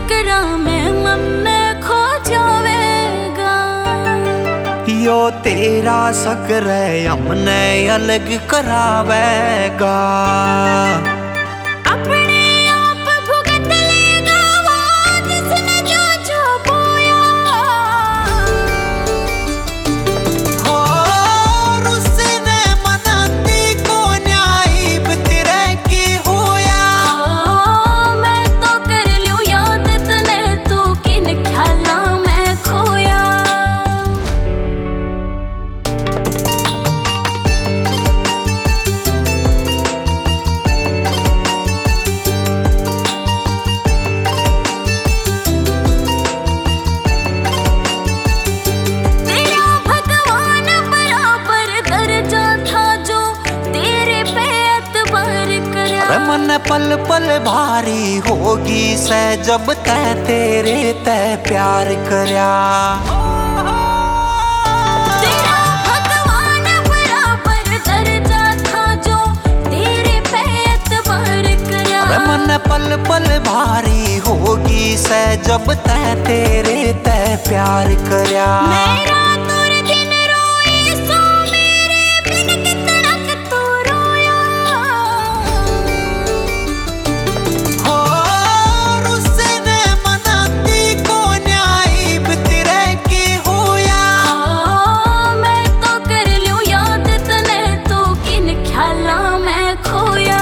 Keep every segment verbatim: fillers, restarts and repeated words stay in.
फिक्रा में मन खो जावेगा। यो तेरा सकर हमने अलग करावेगा। अपने आप भुगत लेगा वो जिसने जो जो बोया। और उसने मनाती को न्यायब तेरे की होया। मैं तो कर लूं याद तने तू किन ख्याला में खोया। मन पल पल भारी होगी से जब तै तेरे तै प्यार करया। तेरा भगवान बराबर दर्जा था जो तेरे पे एतबार करया। मन पल पल भारी होगी से जब तै तेरे तै प्यार करया। मेरा तुर दिन रोई सो मेरे बिन कितना क तू रोया। और उसने मनाती को न्यायब तेरे की होया। मैं तो कर लूं याद तने तू किन ख्याला में खोया।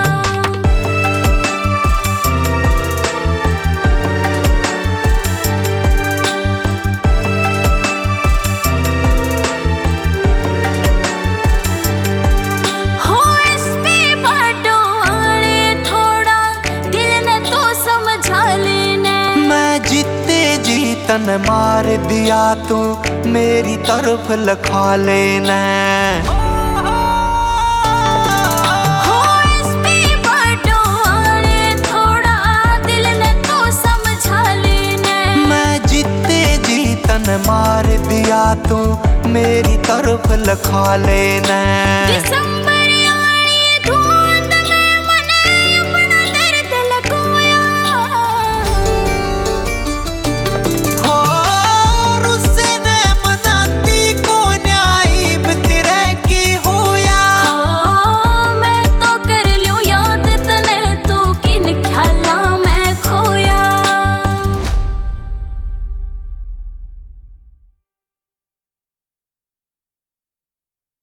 तन मार दिया तू मेरी तरफ लखा लेना। हो इस पे बाटो आने थोड़ा दिल ने तो समझा लेना। मैं जीते जी तन मार दिया तू मेरी तरफ लखा लेना।